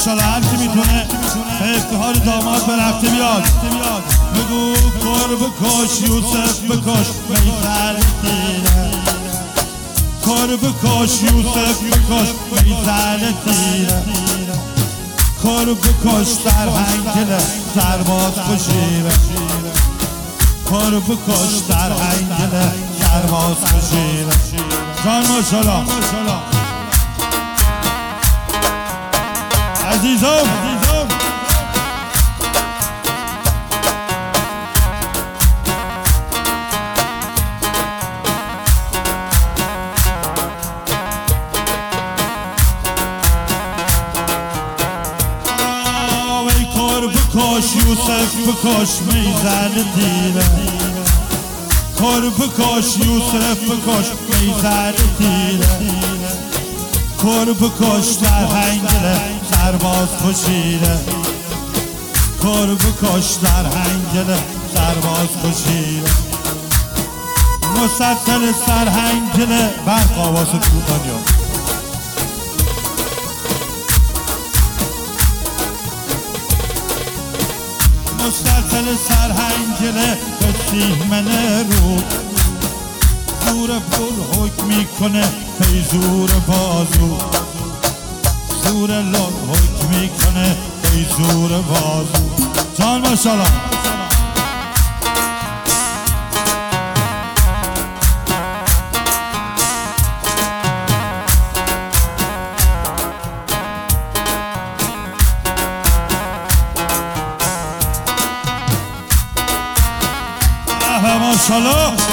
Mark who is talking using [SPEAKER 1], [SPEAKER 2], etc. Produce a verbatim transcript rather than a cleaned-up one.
[SPEAKER 1] ماشاءالله هر کی میتونه به افتخار داماد به رفته بیاد. بگو کر بکش یوسف بکش میزر تیره، کر بکش یوسف بکش میزر تیره، کر بکش در هنگل سرباز کشیره، کر بکش در هنگل سرباز کشیره. جان ماشاءالله عزیزم بکش یوسف بکش میزن تیره، کر بکش یوسف بکش میزن تیره، کر بکش در هنگل سرباز کشیره، کر بکش در هنگل سرباز کشیره. مسلسل سرهنگل برق آواز کوتانیا مسلسل سرهنگله به سیمن رو، زور پول حکم میکنه پی زور بازو، زور لال حکم میکنه پی زور بازو. جان ماشاءالله ماشاءالله